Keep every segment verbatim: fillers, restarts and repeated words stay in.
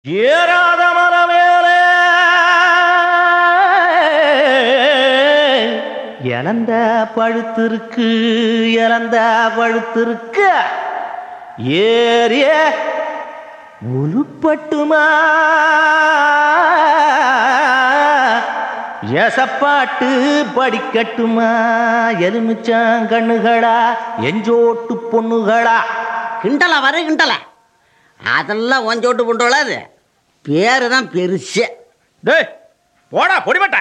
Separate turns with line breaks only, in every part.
ஏறாத மரமேலே இழந்த பழுத்திருக்கு, இழந்த பழுத்திருக்கு. ஏறிய உருப்பட்டுமா எசப்பாட்டு படிக்கட்டுமா? எலுமிச்சாங்கண்ணுகளா எஞ்சோட்டு பொண்ணுகளா?
கிண்டலா வர கிண்டல அதெல்லாம் ஒஞ்சோட்டு பொண்ணுகளா? அது பேரு தான் பெருசு.
டேய் போடா பொடிமட்ட.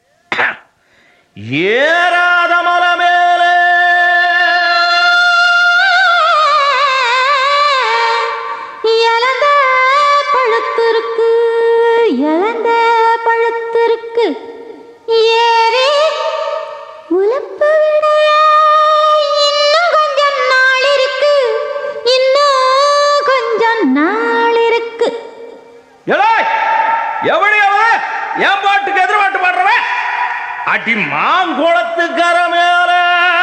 ஏறாத மரமேலே
இழந்த பழுத்திருக்கு, இழந்த பழுத்திருக்கு. ஏறி உலப்பு விட இன்னும் கொஞ்சம் நாள் இருக்கு, இன்னும் கொஞ்சம் நாள் இருக்கு.
எவடி என் பாட்டுக்கு எதிர்பாட்டு பாடுறவன் அடி மாங்குளத்து கரமேல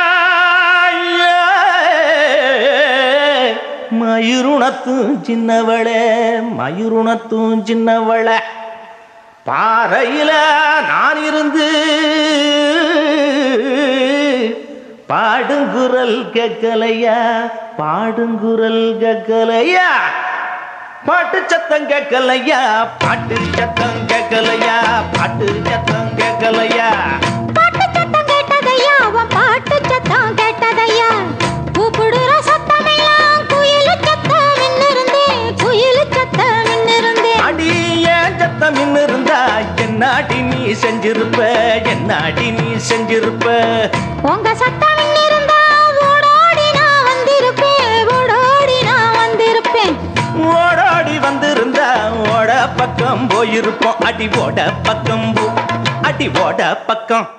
மயிருணத்தும் சின்னவளே, மயிருணத்தும் சின்னவளே. பாறையில நான் இருந்து பாடுங்குரல் கேட்கலையா, பாடுங்குரல் கேட்கலையா? பாட்டு சத்தம் கேட்கலையா, பாட்டு சத்தம் கேட்கலையா, பாட்டு சத்தம் கேட்கலையா?
பாட்டு சத்தம் கேட்டதையா, அவன் பாட்டு சத்தம் கேட்டதையா. கூப்பிடுற சத்தமெல்லாம் குயிலு சத்தம் மின்னிருந்தே, குயிலு சத்தம் மின்னிருந்தே.
அடி ஏன் சத்தம் மின்னிருந்தா என்னாடி நீ செஞ்சிருப்ப, என்னாடி நீ செஞ்சிருப்ப?
உங்க சத்தம் மின்னிருந்தா ஓடோடி நான் வந்திருப்பேன், ஓடோடி நான் வந்திருப்பேன்.
ஓடோடி வந்திருந்தா ஓட பக்கம் போயிருப்போம். அடி ஓட பக்கம் போ, அடி ஓட பக்கம்.